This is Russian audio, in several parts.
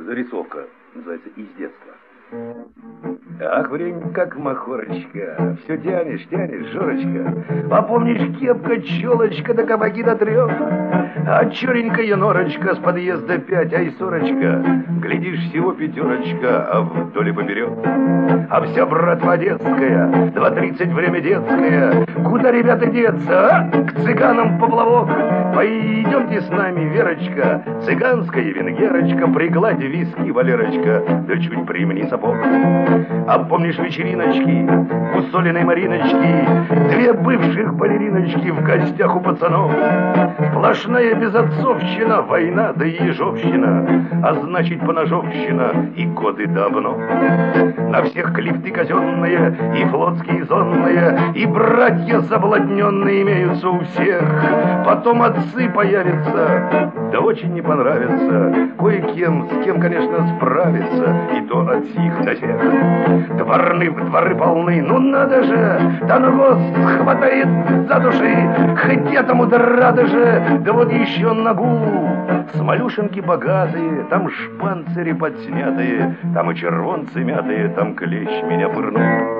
зарисовка, называется «Из детства». Ах, время как махорочка, все тянешь, Жорочка. Попомнишь, кепка, челочка, да кабаки до 3. А черенькая норочка с подъезда 5, ай, сорочка. Глядишь, всего 5, а вдоль и поперек. А вся братва детская, 2:30 время детское. Куда, ребята, деться, а? К цыганам поплавок. Пойдемте с нами, Верочка, цыганская венгерочка, пригладь виски, Валерочка, да чуть примни сапог. А помнишь вечериночки у Солиной Мариночки, 2 бывших балериночки в гостях у пацанов? Сплошная безотцовщина, война да ежовщина, а значит поножовщина и годы давно. На всех клифты казенные и флотские зонные, и братья заблудненные имеются у всех. Потом отцы появятся, да очень не понравится кое-кем, с кем, конечно, справиться, и то от сих до тех. Дворы полны, ну надо же, Танос хватает за души, хоть этому да рады же, да вот еще нагу. Смолюшенки богатые, там шпанцири подснятые, там и червонцы мятые, там клещ меня пырнул.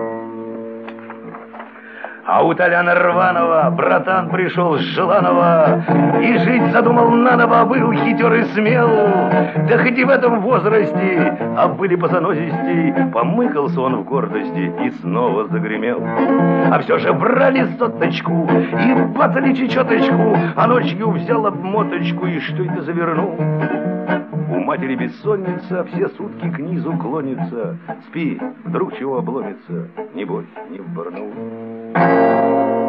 А у Толяна Рванова братан пришел с Желанова и жить задумал наново, был хитер и смел. Да хоть и в этом возрасте, а были по занозистей, помыкался он в гордости и снова загремел. А все же брали соточку и бацали чечеточку, а ночью взял обмоточку и что это завернул. У матери бессонница, все сутки к низу клонится. Спи, вдруг чего обломится, не бойся, не в Барнаул.